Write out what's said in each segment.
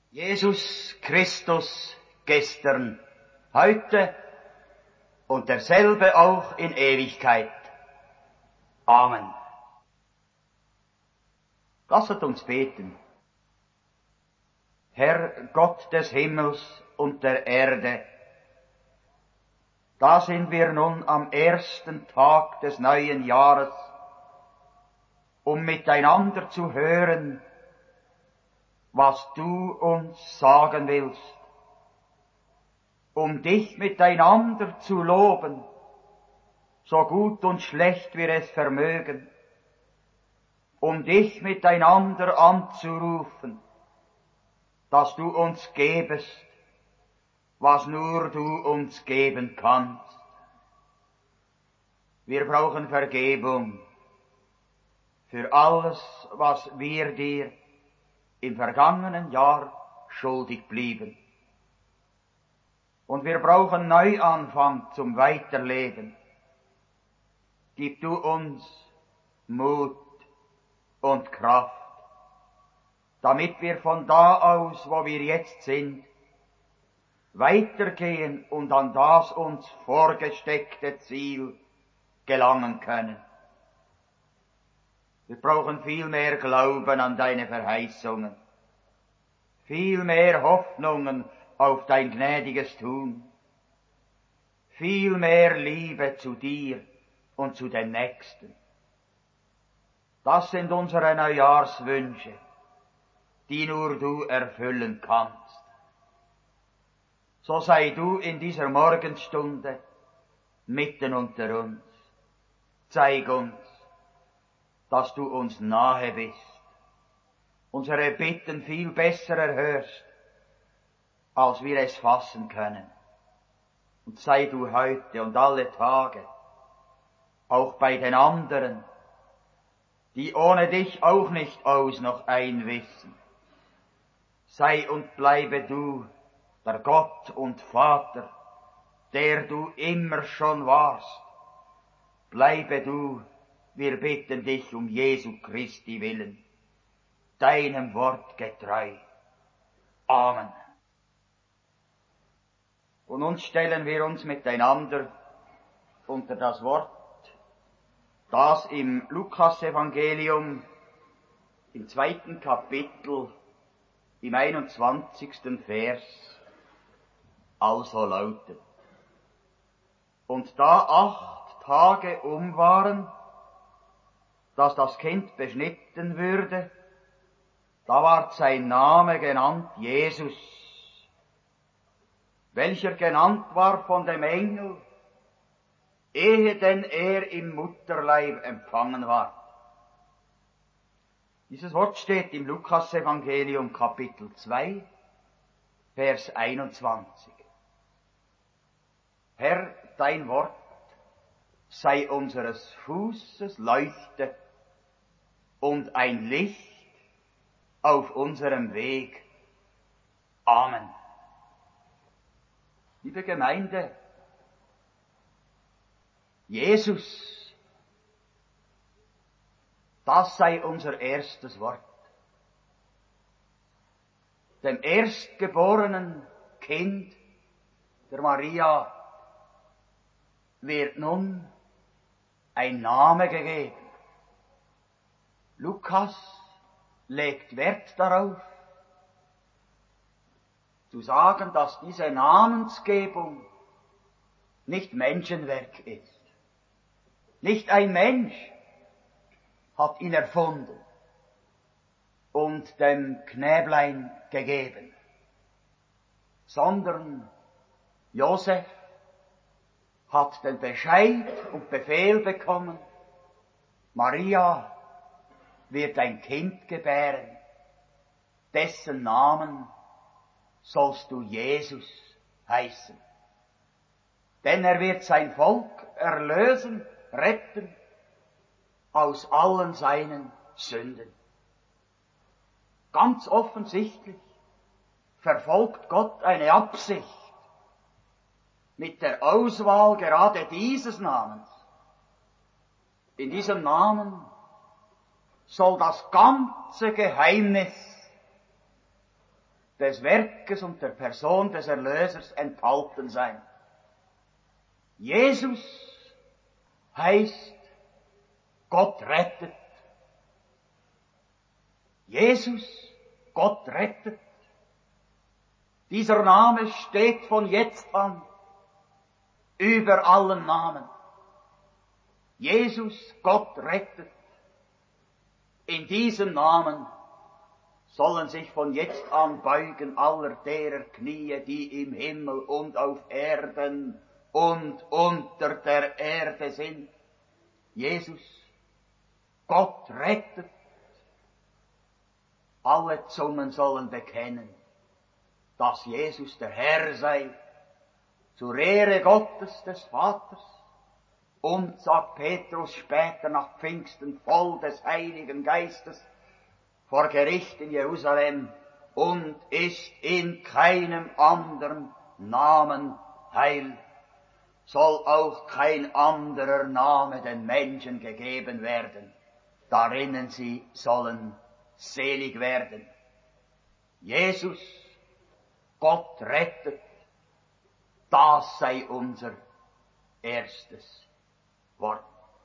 Jesus Christus gestern, heute und derselbe auch in Ewigkeit. Amen. Lasset uns beten. Herr Gott des Himmels und der Erde, da sind wir nun am ersten Tag des neuen Jahres, um miteinander zu hören, was du uns sagen willst, um dich miteinander zu loben, so gut und schlecht wir es vermögen, um dich miteinander anzurufen, dass du uns gebest, was nur du uns geben kannst. Wir brauchen Vergebung für alles, was wir dir im vergangenen Jahr schuldig blieben. Und wir brauchen Neuanfang zum Weiterleben. Gib du uns Mut und Kraft, damit wir von da aus, wo wir jetzt sind, weitergehen und an das uns vorgesteckte Ziel gelangen können. Wir brauchen viel mehr Glauben an deine Verheißungen, viel mehr Hoffnungen auf dein gnädiges Tun, viel mehr Liebe zu dir und zu den Nächsten. Das sind unsere Neujahrswünsche, die nur du erfüllen kannst. So sei du in dieser Morgenstunde mitten unter uns. Zeig uns, dass du uns nahe bist, unsere Bitten viel besser erhörst, als wir es fassen können. Und sei du heute und alle Tage, auch bei den anderen, die ohne dich auch nicht aus noch ein wissen. Sei und bleibe du der Gott und Vater, der du immer schon warst. Bleibe du, wir bitten dich um Jesu Christi willen, deinem Wort getreu. Amen. Und nun stellen wir uns miteinander unter das Wort, das im Lukas-Evangelium im 2. Kapitel im 21. Vers also lautet. Und da 8 Tage waren, dass das Kind beschnitten würde, da ward sein Name genannt Jesus, welcher genannt war von dem Engel, ehe denn er im Mutterleib empfangen ward. Dieses Wort steht im Lukas-Evangelium Kapitel 2, Vers 21. Herr, dein Wort sei unseres Fußes Leuchte und ein Licht auf unserem Weg. Amen. Liebe Gemeinde, Jesus, das sei unser erstes Wort. Dem erstgeborenen Kind der Maria wird nun ein Name gegeben. Lukas legt Wert darauf, zu sagen, dass diese Namensgebung nicht Menschenwerk ist. Nicht ein Mensch hat ihn erfunden und dem Knäblein gegeben, sondern Josef hat den Bescheid und Befehl bekommen, Maria wird ein Kind gebären, dessen Namen sollst du Jesus heißen. Denn er wird sein Volk erlösen, retten aus allen seinen Sünden. Ganz offensichtlich verfolgt Gott eine Absicht mit der Auswahl gerade dieses Namens. In diesem Namen soll das ganze Geheimnis des Werkes und der Person des Erlösers enthalten sein. Jesus heißt, Gott rettet. Jesus, Gott rettet. Dieser Name steht von jetzt an über allen Namen. Jesus, Gott rettet. In diesem Namen sollen sich von jetzt an beugen aller derer Knie, die im Himmel und auf Erden und unter der Erde sind. Jesus, Gott rettet. Alle Zungen sollen bekennen, dass Jesus der Herr sei, zur Ehre Gottes des Vaters. Und, sagt Petrus später nach Pfingsten, voll des Heiligen Geistes, vor Gericht in Jerusalem, und ist in keinem anderen Namen Heil, soll auch kein anderer Name den Menschen gegeben werden, darinnen sie sollen selig werden. Jesus, Gott rettet, das sei unser erstes Wort.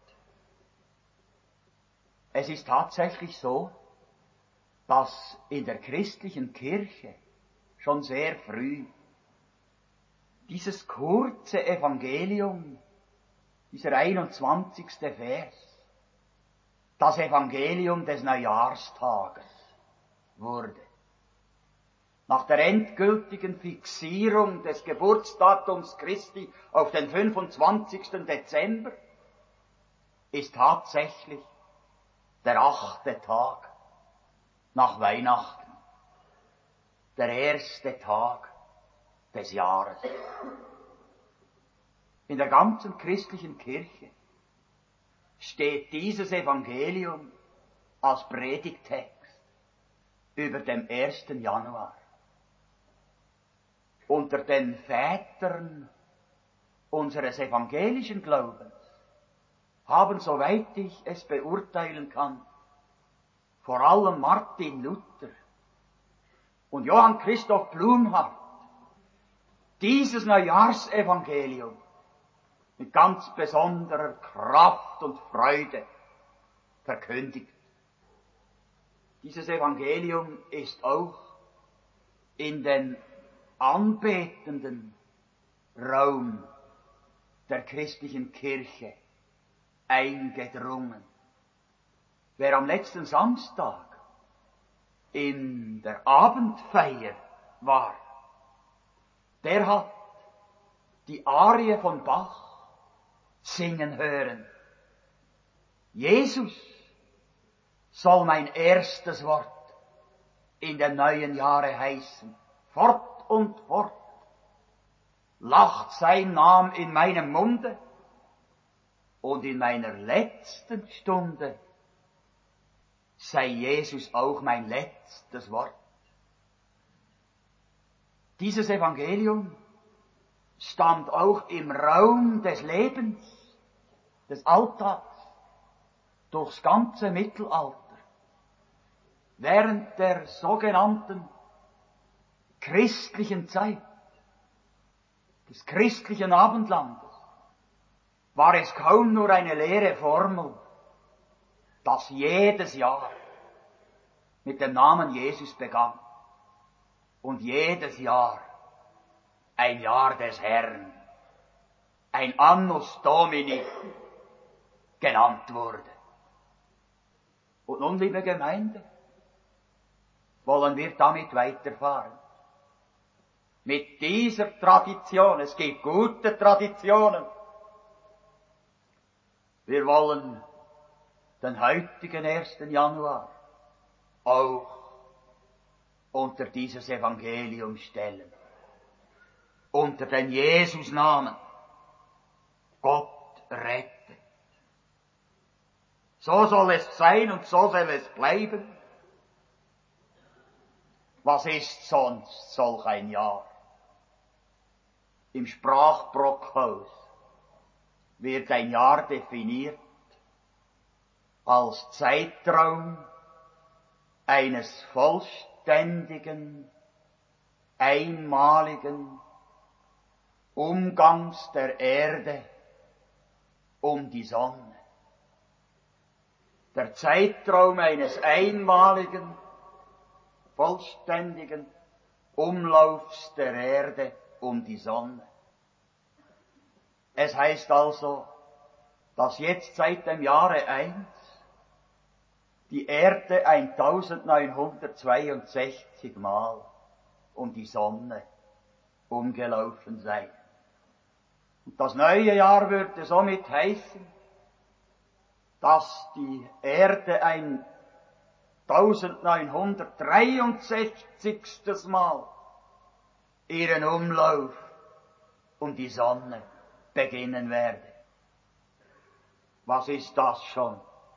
Es ist tatsächlich so, dass in der christlichen Kirche schon sehr früh dieses kurze Evangelium, dieser 21. Vers, das Evangelium des Neujahrstages wurde. Nach der endgültigen Fixierung des Geburtsdatums Christi auf den 25. Dezember ist tatsächlich der 8. Tag nach Weihnachten, der erste Tag des Jahres. In der ganzen christlichen Kirche steht dieses Evangelium als Predigttext über dem 1. Januar. Unter den Vätern unseres evangelischen Glaubens haben, soweit ich es beurteilen kann, vor allem Martin Luther und Johann Christoph Blumhardt dieses Neujahrsevangelium mit ganz besonderer Kraft und Freude verkündigt. Dieses Evangelium ist auch in den anbetenden Raum der christlichen Kirche eingedrungen. Wer am letzten Samstag in der Abendfeier war, der hat die Arie von Bach singen hören. Jesus soll mein erstes Wort in dem neuen Jahre heißen. Fort und fort lacht sein Name in meinem Munde, und in meiner letzten Stunde sei Jesus auch mein letztes Wort. Dieses Evangelium stammt auch im Raum des Lebens, des Alltags, durchs ganze Mittelalter, während der sogenannten christlichen Zeit, des christlichen Abendlandes, war es kaum nur eine leere Formel, dass jedes Jahr mit dem Namen Jesus begann und jedes Jahr ein Jahr des Herrn, ein Annus Domini genannt wurde. Und nun, liebe Gemeinde, wollen wir damit weiterfahren. Mit dieser Tradition, es gibt gute Traditionen. Wir wollen den heutigen 1. Januar auch unter dieses Evangelium stellen. Unter den Jesusnamen. Gott rettet. So soll es sein und so soll es bleiben. Was ist sonst solch ein Jahr? Im Sprachbrockhaus wird ein Jahr definiert als Zeitraum eines vollständigen einmaligen Umgangs der Erde um die Sonne. Der Zeitraum eines einmaligen, vollständigen Umlaufs der Erde um die Sonne. Es heißt also, dass jetzt seit dem Jahre 1 die Erde 1962 Mal um die Sonne umgelaufen sei. Und das neue Jahr würde somit heißen, dass die Erde ein 1963. Mal ihren Umlauf um die Sonne beginnen werde. Was ist das schon?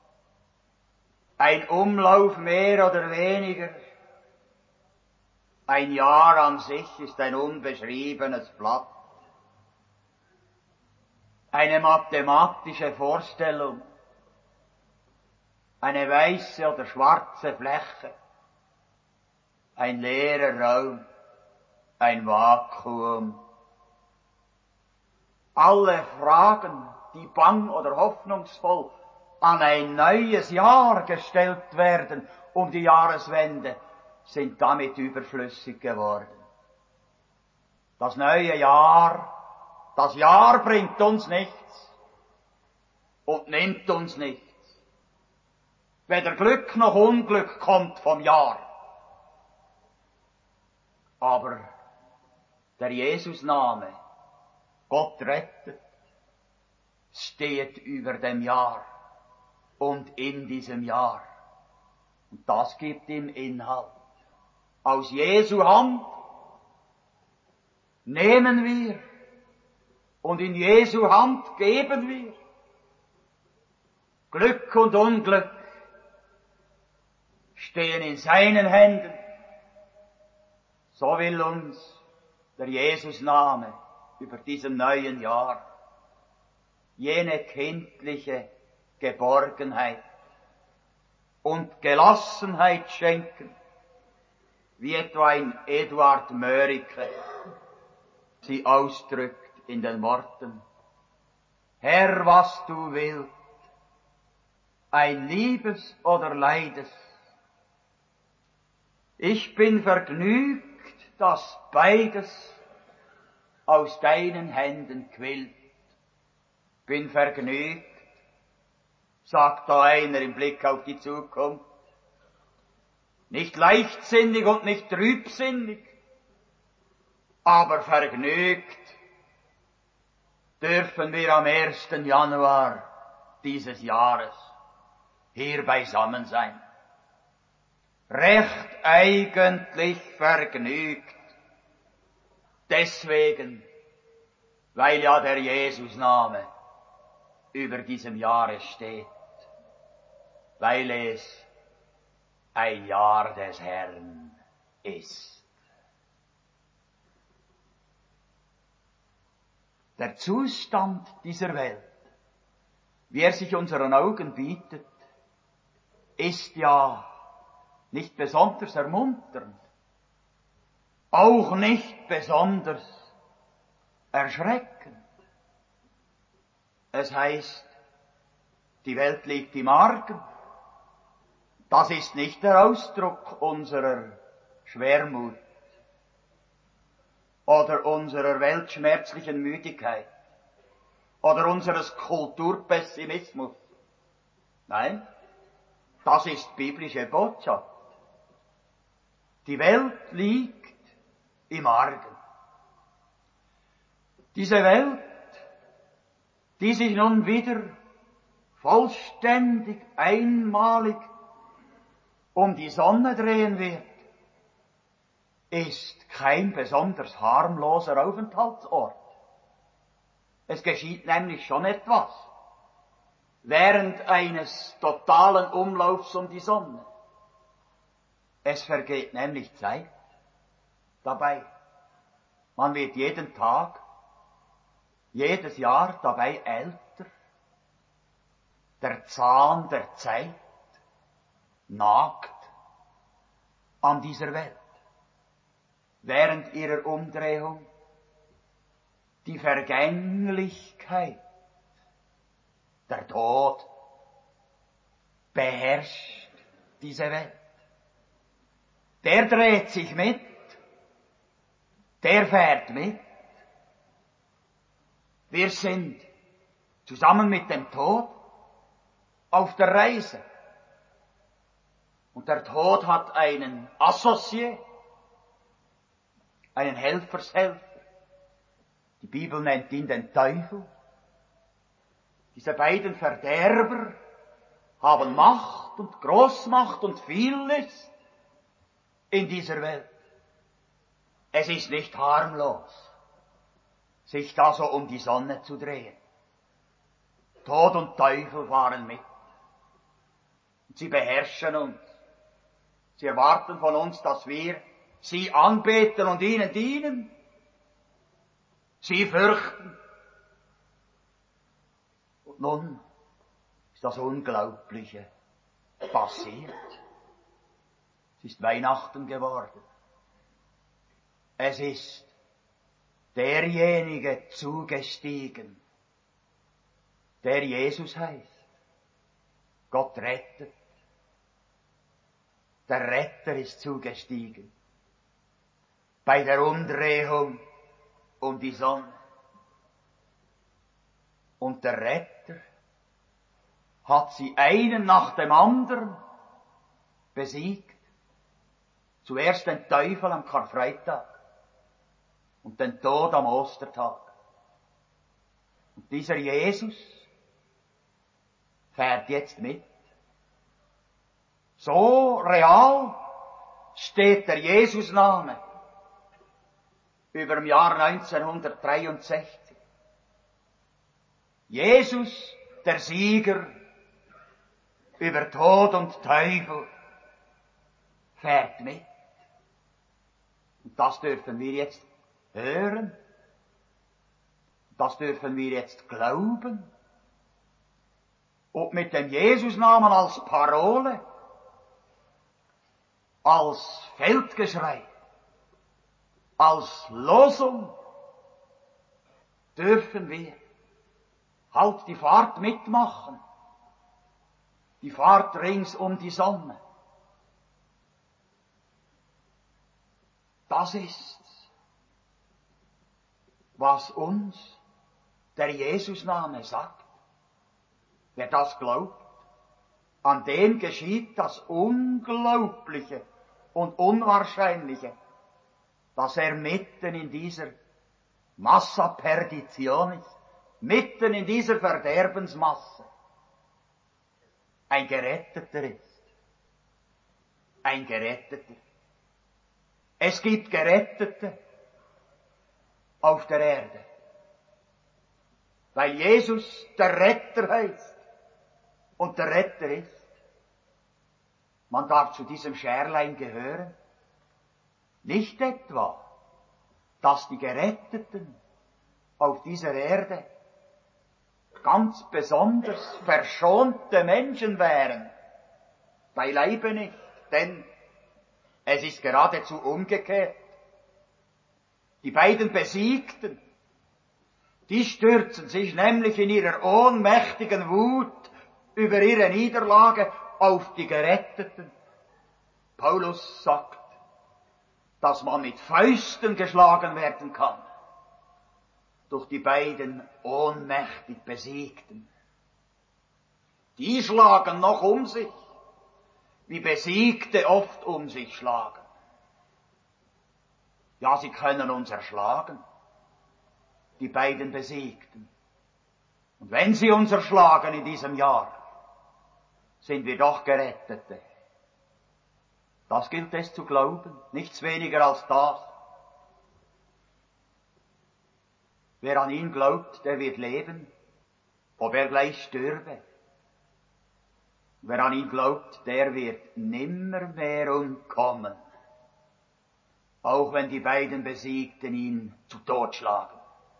Ein Umlauf mehr oder weniger. Ein Jahr an sich ist ein unbeschriebenes Blatt. Eine mathematische Vorstellung. Eine weiße oder schwarze Fläche. Ein leerer Raum. Ein Vakuum. Alle Fragen, die bang oder hoffnungsvoll an ein neues Jahr gestellt werden um die Jahreswende, sind damit überflüssig geworden. Das neue Jahr, das Jahr bringt uns nichts und nimmt uns nichts. Weder Glück noch Unglück kommt vom Jahr. Aber der Jesusname, Gott rettet, steht über dem Jahr und in diesem Jahr. Und das gibt ihm Inhalt. Aus Jesu Hand nehmen wir und in Jesu Hand geben wir. Glück und Unglück stehen in seinen Händen. So will uns der Jesusname über diesem neuen Jahr jene kindliche Geborgenheit und Gelassenheit schenken, wie etwa ein Eduard Mörike sie ausdrückt in den Worten: Herr, was du willst, ein Liebes oder Leides, ich bin vergnügt, dass beides aus deinen Händen quillt. Bin vergnügt, sagt da einer im Blick auf die Zukunft. Nicht leichtsinnig und nicht trübsinnig, aber vergnügt dürfen wir am 1. Januar dieses Jahres hier beisammen sein. Recht eigentlich vergnügt. Deswegen, weil ja der Jesusname über diesem Jahre steht, weil es ein Jahr des Herrn ist. Der Zustand dieser Welt, wie er sich unseren Augen bietet, ist ja nicht besonders ermunternd, auch nicht besonders erschreckend. Es heißt, die Welt liegt im Argen. Das ist nicht der Ausdruck unserer Schwermut oder unserer weltschmerzlichen Müdigkeit oder unseres Kulturpessimismus. Nein, das ist biblische Botschaft. Die Welt liegt im Argen. Diese Welt, die sich nun wieder vollständig, einmalig um die Sonne drehen wird, ist kein besonders harmloser Aufenthaltsort. Es geschieht nämlich schon etwas während eines totalen Umlaufs um die Sonne. Es vergeht nämlich Zeit dabei. Man wird jeden Tag, jedes Jahr dabei älter. Der Zahn der Zeit nagt an dieser Welt. während ihrer Umdrehung die Vergänglichkeit, der Tod, beherrscht diese Welt. Der dreht sich mit, der fährt mit. Wir sind zusammen mit dem Tod auf der Reise. Und der Tod hat einen Associé, einen Helfershelfer. Die Bibel nennt ihn den Teufel. Diese beiden Verderber haben Macht und Großmacht und vieles in dieser Welt. Es ist nicht harmlos, sich da so um die Sonne zu drehen. Tod und Teufel fahren mit. Sie beherrschen uns. Sie erwarten von uns, dass wir sie anbeten und ihnen dienen. Sie fürchten. Und nun ist das Unglaubliche passiert. Es ist Weihnachten geworden. Es ist derjenige zugestiegen, der Jesus heißt. Gott rettet. Der Retter ist zugestiegen. Bei der Umdrehung um die Sonne. Und der Retter hat sie einen nach dem anderen besiegt. Zuerst den Teufel am Karfreitag und den Tod am Ostertag. Und dieser Jesus fährt jetzt mit. So real steht der Jesusname über dem Jahr 1963. Jesus, der Sieger über Tod und Teufel, fährt mit. Und das dürfen wir jetzt hören. Das dürfen wir jetzt glauben. Und mit dem Jesusnamen als Parole, als Feldgeschrei, als Losung dürfen wir halt die Fahrt mitmachen. Die Fahrt rings um die Sonne. Das ist's, was uns der Jesusname sagt. Wer das glaubt, an dem geschieht das Unglaubliche und Unwahrscheinliche, dass er mitten in dieser Massa Perditionis, mitten in dieser Verderbensmasse, ein Geretteter ist. Ein Geretteter. Es gibt Gerettete auf der Erde, weil Jesus der Retter heißt und der Retter ist. Man darf zu diesem Scherlein gehören. Nicht etwa, dass die Geretteten auf dieser Erde ganz besonders verschonte Menschen wären. Beileibe nicht, denn es ist geradezu umgekehrt. Die beiden Besiegten, die stürzen sich nämlich in ihrer ohnmächtigen Wut über ihre Niederlage auf die Geretteten. Paulus sagt, dass man mit Fäusten geschlagen werden kann durch die beiden ohnmächtig Besiegten. Die schlagen noch um sich, wie Besiegte oft um sich schlagen. Ja, sie können uns erschlagen, die beiden Besiegten. Und wenn sie uns erschlagen in diesem Jahr, sind wir doch Gerettete. Das gilt es zu glauben, nichts weniger als das. Wer an ihn glaubt, der wird leben, ob er gleich stürbe. Wer an ihn glaubt, der wird nimmermehr umkommen, auch wenn die beiden Besiegten ihn zu Tod schlagen.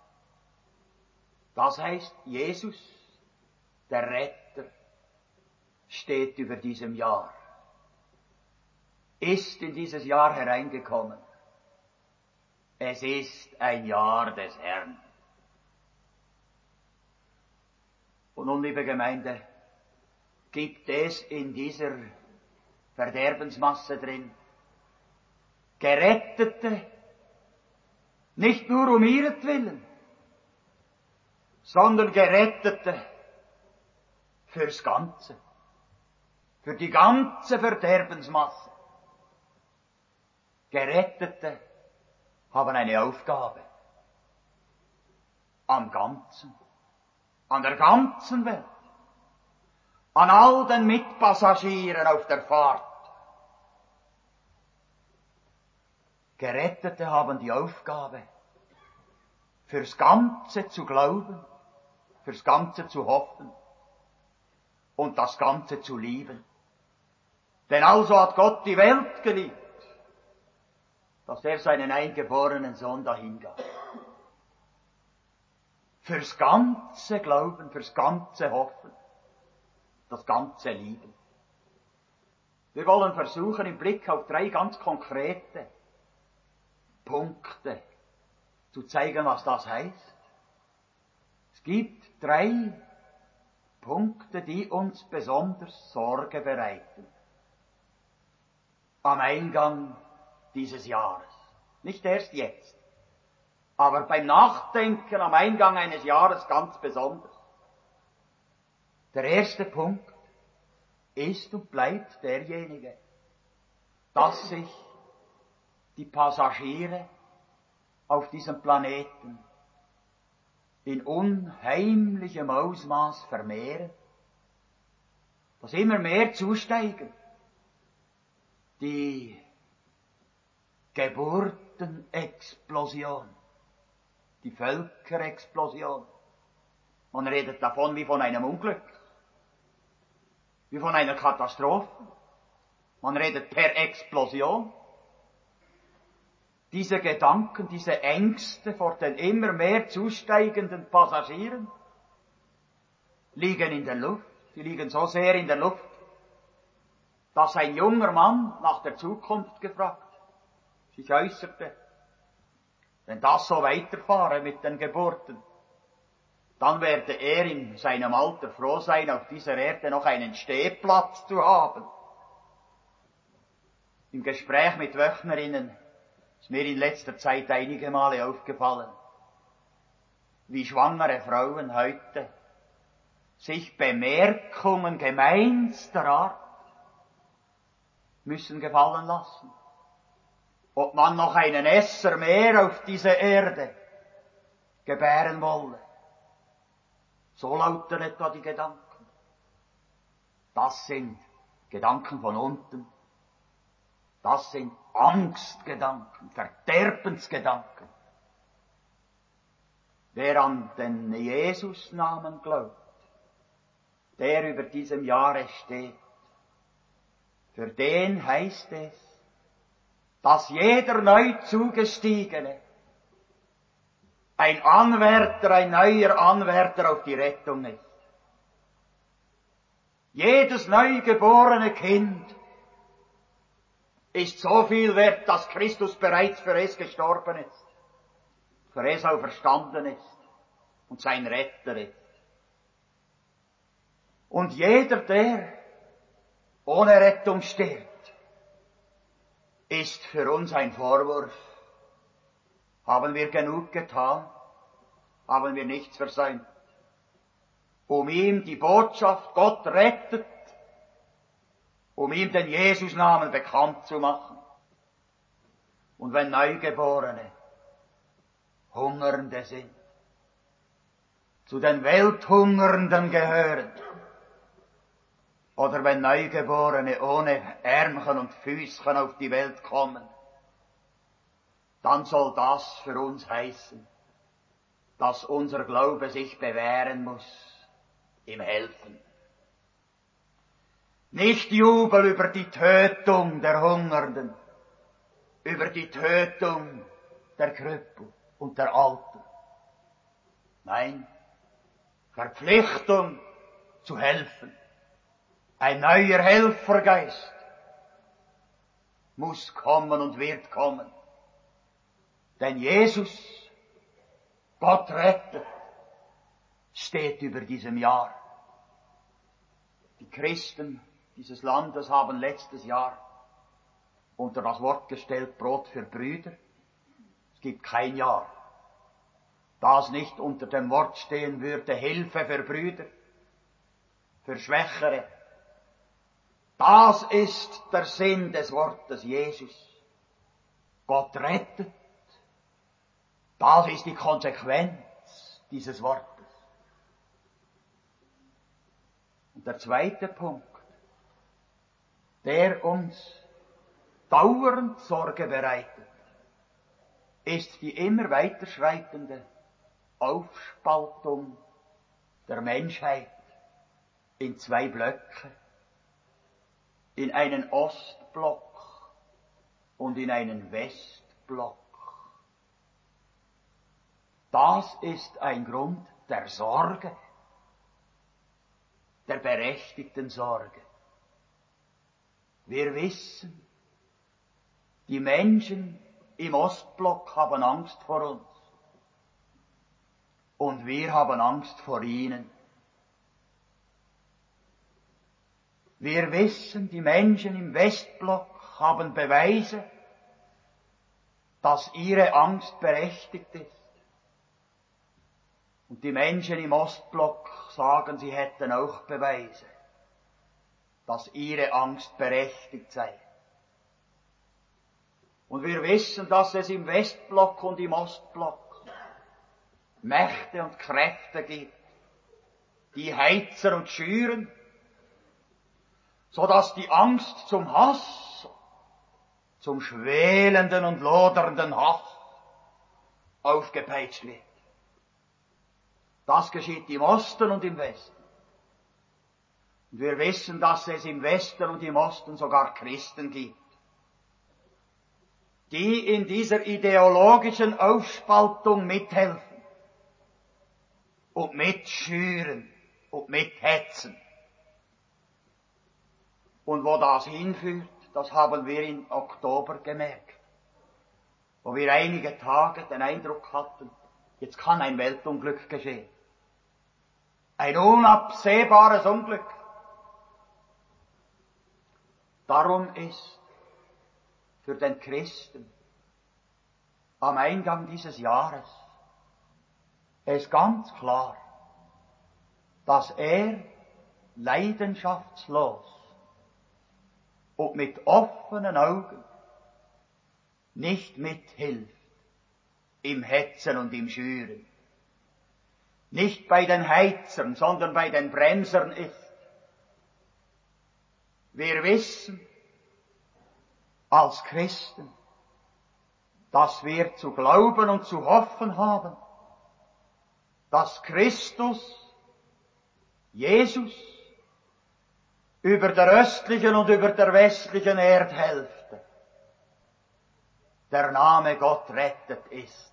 Das heißt, Jesus, der Retter, steht über diesem Jahr, ist in dieses Jahr hereingekommen. Es ist ein Jahr des Herrn. Und nun, liebe Gemeinde, gibt es in dieser Verderbensmasse drin Gerettete, nicht nur um ihretwillen, sondern Gerettete fürs Ganze, für die ganze Verderbensmasse. Gerettete haben eine Aufgabe am Ganzen, an der ganzen Welt, an all den Mitpassagieren auf der Fahrt. Gerettete haben die Aufgabe, fürs Ganze zu glauben, fürs Ganze zu hoffen und das Ganze zu lieben. Denn also hat Gott die Welt geliebt, dass er seinen eingeborenen Sohn dahingab. Fürs ganze Glauben, fürs ganze Hoffen, das ganze Lieben. Wir wollen versuchen, im Blick auf 3 ganz konkrete Punkte zu zeigen, was das heißt. Es gibt 3 Punkte, die uns besonders Sorge bereiten. Am Eingang dieses Jahres. Nicht erst jetzt, aber beim Nachdenken am Eingang eines Jahres ganz besonders. Der erste Punkt ist und bleibt derjenige, dass sich die Passagiere auf diesem Planeten in unheimlichem Ausmaß vermehren, dass immer mehr zusteigen, die Geburtenexplosion, die Völkerexplosion. Man redet davon wie von einem Unglück, wie von einer Katastrophe. Man redet per Explosion. Diese Gedanken, diese Ängste vor den immer mehr zusteigenden Passagieren liegen in der Luft. Sie liegen so sehr in der Luft, dass ein junger Mann nach der Zukunft gefragt sich äußerte, wenn das so weiterfahre mit den Geburten, dann werde er in seinem Alter froh sein, auf dieser Erde noch einen Stehplatz zu haben. Im Gespräch mit Wöchnerinnen ist mir in letzter Zeit einige Male aufgefallen, wie schwangere Frauen heute sich Bemerkungen gemeinster Art müssen gefallen lassen, ob man noch einen Esser mehr auf diese Erde gebären wolle. So lauten etwa die Gedanken. Das sind Gedanken von unten. Das sind Angstgedanken, Verderbensgedanken. Wer an den Jesusnamen glaubt, der über diesem Jahre steht, für den heißt es, dass jeder neu Zugestiegene ein Anwärter, ein neuer Anwärter auf die Rettung ist. Jedes neugeborene Kind ist so viel wert, dass Christus bereits für es gestorben ist, für es auferstanden ist und sein Retter ist. Und jeder, der ohne Rettung stirbt, ist für uns ein Vorwurf. Haben wir genug getan? Haben wir nichts versäumt? Um ihm die Botschaft, Gott rettet, um ihm den Jesusnamen bekannt zu machen. Und wenn Neugeborene Hungernde sind, zu den Welthungernden gehören, oder wenn Neugeborene ohne Ärmchen und Füßchen auf die Welt kommen, dann soll das für uns heißen, dass unser Glaube sich bewähren muss im Helfen. Nicht Jubel über die Tötung der Hungernden, über die Tötung der Krüppel und der Alten. Nein, Verpflichtung zu helfen. Ein neuer Helfergeist muss kommen und wird kommen. Denn Jesus, Gott rettet, steht über diesem Jahr. Die Christen dieses Landes haben letztes Jahr unter das Wort gestellt, Brot für Brüder. Es gibt kein Jahr, das nicht unter dem Wort stehen würde, Hilfe für Brüder, für Schwächere. Das ist der Sinn des Wortes Jesus. Gott rettet. Das ist die Konsequenz dieses Wortes. Und der zweite Punkt, der uns dauernd Sorge bereitet, ist die immer weiter schreitende Aufspaltung der Menschheit in zwei Blöcke, in einen Ostblock und in einen Westblock. Das ist ein Grund der Sorge, der berechtigten Sorge. Wir wissen, die Menschen im Ostblock haben Angst vor uns und wir haben Angst vor ihnen. Wir wissen, die Menschen im Westblock haben Beweise, dass ihre Angst berechtigt ist. Und die Menschen im Ostblock sagen, sie hätten auch Beweise, dass ihre Angst berechtigt sei. Und wir wissen, dass es im Westblock und im Ostblock Mächte und Kräfte gibt, die heizen und schüren, so dass die Angst zum Hass, zum schwelenden und lodernden Hass aufgepeitscht wird. Das geschieht im Osten und im Westen. Und wir wissen, dass es im Westen und im Osten sogar Christen gibt, die in dieser ideologischen Aufspaltung mithelfen und mitschüren und mithetzen. Und wo das hinführt, das haben wir im Oktober gemerkt, wo wir einige Tage den Eindruck hatten, jetzt kann ein Weltunglück geschehen. Ein unabsehbares Unglück. Darum ist für den Christen am Eingang dieses Jahres es ganz klar, dass er leidenschaftslos und mit offenen Augen nicht mithilft im Hetzen und im Schüren, nicht bei den Heizern, sondern bei den Bremsern ist. Wir wissen als Christen, dass wir zu glauben und zu hoffen haben, dass Christus, Jesus, über der östlichen und über der westlichen Erdhälfte der Name Gott rettet ist.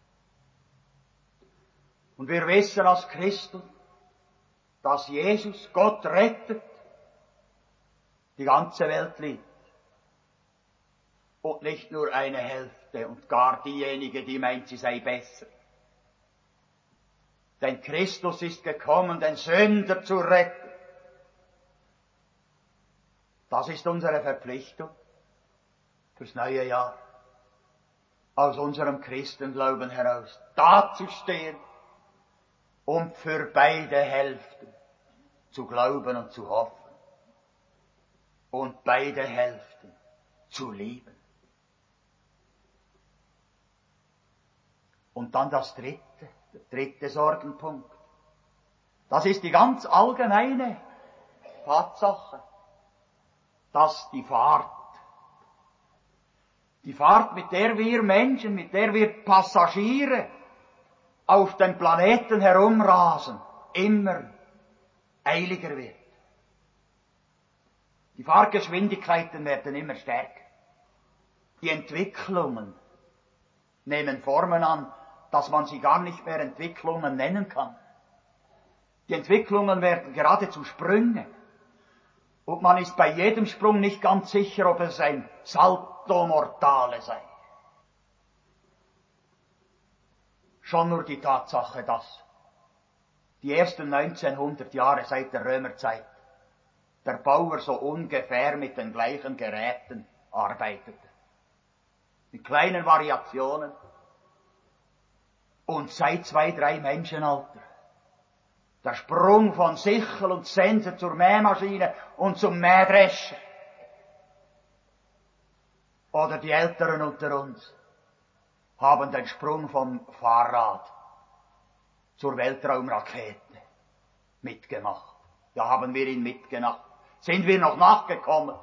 Und wir wissen als Christen, dass Jesus Gott rettet, die ganze Welt liebt. Und nicht nur eine Hälfte und gar diejenige, die meint, sie sei besser. Denn Christus ist gekommen, den Sünder zu retten. Das ist unsere Verpflichtung fürs neue Jahr. Aus unserem Christenglauben heraus dazustehen, um für beide Hälften zu glauben und zu hoffen. Und beide Hälften zu lieben. Und dann der dritte Sorgenpunkt. Das ist die ganz allgemeine Tatsache, dass die Fahrt, mit der wir Menschen, mit der wir Passagiere auf dem Planeten herumrasen, immer eiliger wird. Die Fahrgeschwindigkeiten werden immer stärker. Die Entwicklungen nehmen Formen an, dass man sie gar nicht mehr Entwicklungen nennen kann. Die Entwicklungen werden geradezu Sprünge. Und man ist bei jedem Sprung nicht ganz sicher, ob es ein Salto Mortale sei. Schon nur die Tatsache, dass die ersten 1900 Jahre seit der Römerzeit der Bauer so ungefähr mit den gleichen Geräten arbeitete. Mit kleinen Variationen. Und seit 2, 3 Menschenalter. Der Sprung von Sichel und Sense zur Mähmaschine und zum Mähdrescher. Oder die Älteren unter uns haben den Sprung vom Fahrrad zur Weltraumrakete mitgemacht. Ja, haben wir ihn mitgemacht. Sind wir noch nachgekommen?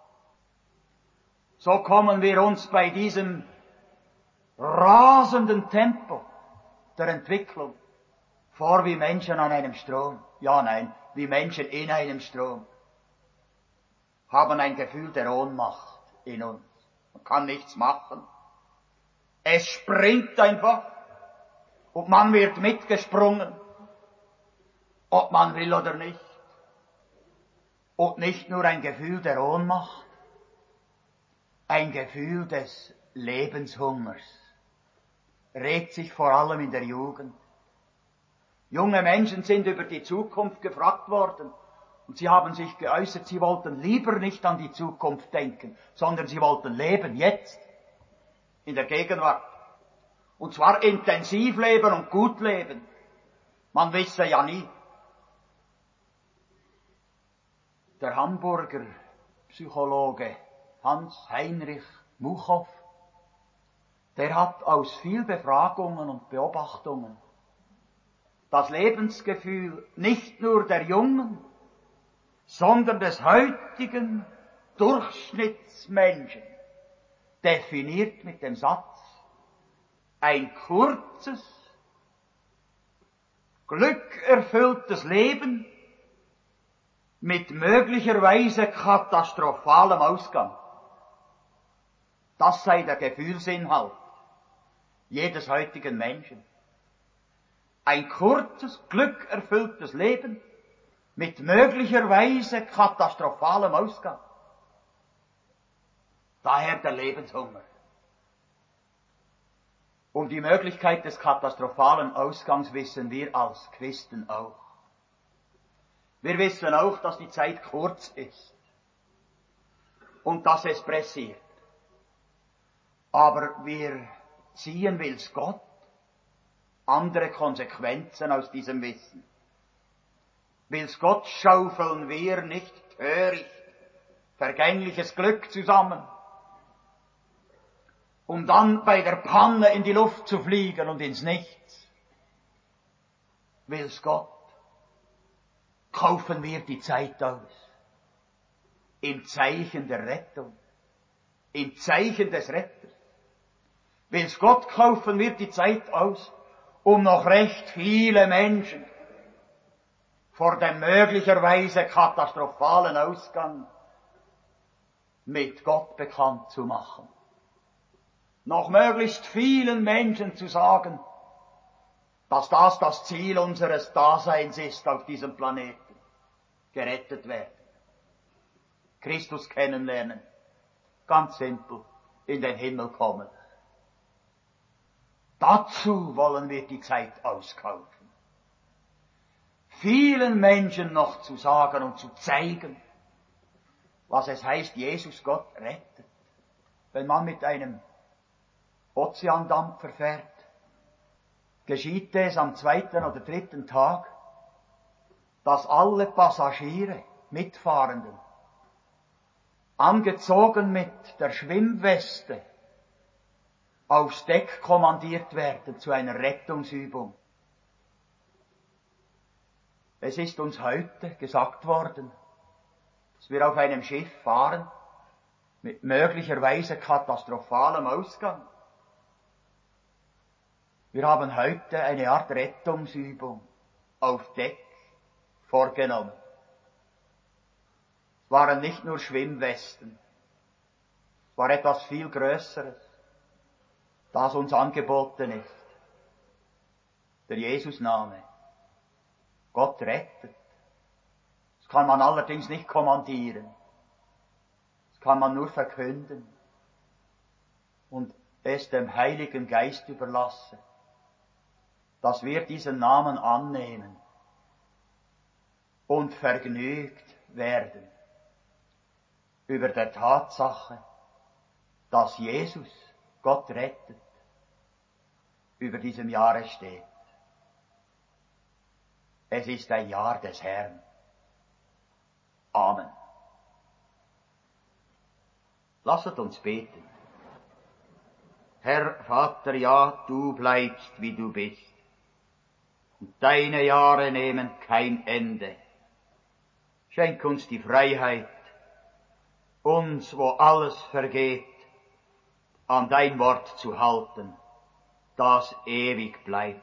So kommen wir uns bei diesem rasenden Tempo der Entwicklung vor wie Menschen an einem Strom. Ja, nein, wie Menschen in einem Strom. Haben ein Gefühl der Ohnmacht in uns. Man kann nichts machen. Es springt einfach. Und man wird mitgesprungen. Ob man will oder nicht. Und nicht nur ein Gefühl der Ohnmacht. Ein Gefühl des Lebenshungers regt sich vor allem in der Jugend. Junge Menschen sind über die Zukunft gefragt worden und sie haben sich geäußert, sie wollten lieber nicht an die Zukunft denken, sondern sie wollten leben, jetzt, in der Gegenwart. Und zwar intensiv leben und gut leben. Man wisse ja nie. Der Hamburger Psychologe Hans-Heinrich Muchow, der hat aus viel Befragungen und Beobachtungen das Lebensgefühl nicht nur der Jungen, sondern des heutigen Durchschnittsmenschen definiert mit dem Satz: ein kurzes, glückerfülltes Leben mit möglicherweise katastrophalem Ausgang. Das sei der Gefühlsinhalt jedes heutigen Menschen. Ein kurzes, glückerfülltes Leben mit möglicherweise katastrophalem Ausgang. Daher der Lebenshunger. Um die Möglichkeit des katastrophalen Ausgangs wissen wir als Christen auch. Wir wissen auch, dass die Zeit kurz ist und dass es pressiert. Aber wir ziehen, will's Gott, andere Konsequenzen aus diesem Wissen. Will's Gott, schaufeln wir nicht töricht vergängliches Glück zusammen, um dann bei der Panne in die Luft zu fliegen und ins Nichts. Will's Gott, kaufen wir die Zeit aus, im Zeichen der Rettung, im Zeichen des Retters. Will's Gott, kaufen wir die Zeit aus, um noch recht viele Menschen vor dem möglicherweise katastrophalen Ausgang mit Gott bekannt zu machen. Noch möglichst vielen Menschen zu sagen, dass das Ziel unseres Daseins ist auf diesem Planeten. Gerettet werden. Christus kennenlernen. Ganz simpel. In den Himmel kommen. Dazu wollen wir die Zeit auskaufen. Vielen Menschen noch zu sagen und zu zeigen, was es heißt, Jesus Gott rettet. Wenn man mit einem Ozeandampfer fährt, geschieht es am 2. oder 3. Tag, dass alle Passagiere, Mitfahrenden, angezogen mit der Schwimmweste, aufs Deck kommandiert werden zu einer Rettungsübung. Es ist uns heute gesagt worden, dass wir auf einem Schiff fahren, mit möglicherweise katastrophalem Ausgang. Wir haben heute eine Art Rettungsübung auf Deck vorgenommen. Es waren nicht nur Schwimmwesten, es war etwas viel Größeres, das uns angeboten ist. Der Jesusname. Gott rettet. Das kann man allerdings nicht kommandieren. Das kann man nur verkünden und es dem Heiligen Geist überlassen, dass wir diesen Namen annehmen und vergnügt werden über der Tatsache, dass Jesus, Gott rettet, über diesem Jahre steht. Es ist ein Jahr des Herrn. Amen. Lasset uns beten. Herr Vater, ja, du bleibst, wie du bist. Und deine Jahre nehmen kein Ende. Schenk uns die Freiheit, uns, wo alles vergeht, an dein Wort zu halten, das ewig bleibt.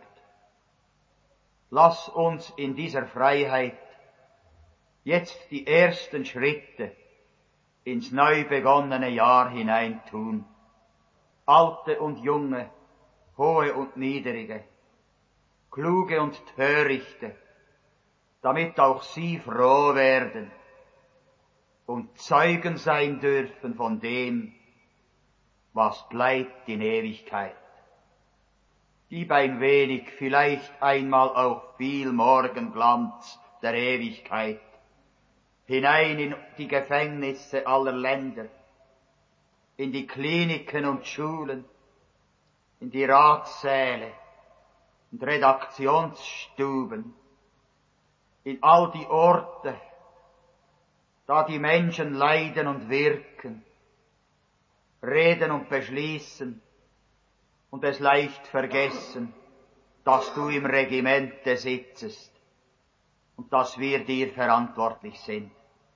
Lass uns in dieser Freiheit jetzt die ersten Schritte ins neu begonnene Jahr hinein tun. Alte und Junge, hohe und niedrige, kluge und törichte, damit auch sie froh werden und Zeugen sein dürfen von dem, was bleibt in Ewigkeit. Gib ein wenig, vielleicht einmal auch viel Morgenglanz der Ewigkeit, hinein in die Gefängnisse aller Länder, in die Kliniken und Schulen, in die Ratssäle und Redaktionsstuben, in all die Orte, da die Menschen leiden und wirken, reden und beschließen und es leicht vergessen, dass du im Regimente sitzest und dass wir dir verantwortlich sind.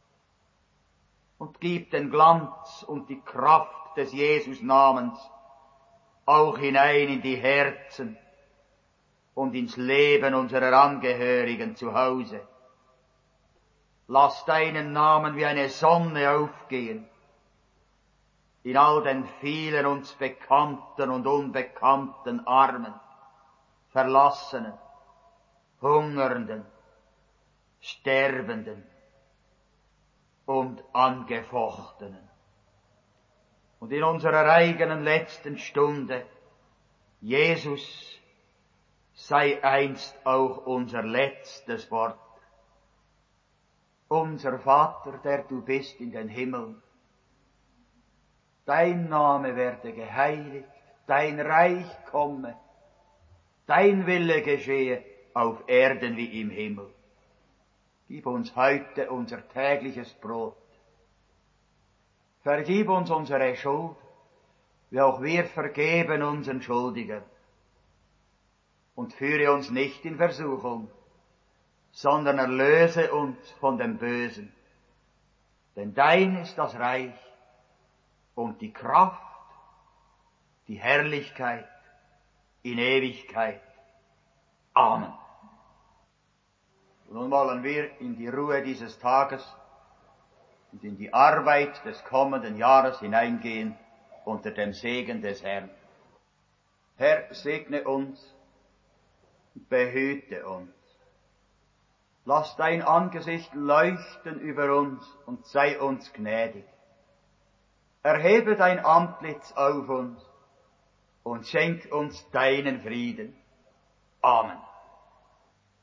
Und gib den Glanz und die Kraft des Jesus-Namens auch hinein in die Herzen und ins Leben unserer Angehörigen zu Hause. Lass deinen Namen wie eine Sonne aufgehen in all den vielen uns bekannten und unbekannten Armen, Verlassenen, Hungernden, Sterbenden und Angefochtenen. Und in unserer eigenen letzten Stunde, Jesus, sei einst auch unser letztes Wort. Unser Vater, der du bist in den Himmeln, dein Name werde geheiligt, dein Reich komme, dein Wille geschehe auf Erden wie im Himmel. Gib uns heute unser tägliches Brot. Vergib uns unsere Schuld, wie auch wir vergeben unseren Schuldigern. Und führe uns nicht in Versuchung, sondern erlöse uns von dem Bösen. Denn dein ist das Reich und die Kraft, die Herrlichkeit in Ewigkeit. Amen. Nun wollen wir in die Ruhe dieses Tages und in die Arbeit des kommenden Jahres hineingehen unter dem Segen des Herrn. Herr, segne uns, behüte uns. Lass dein Angesicht leuchten über uns und sei uns gnädig. Erhebe dein Antlitz auf uns und schenk uns deinen Frieden. Amen.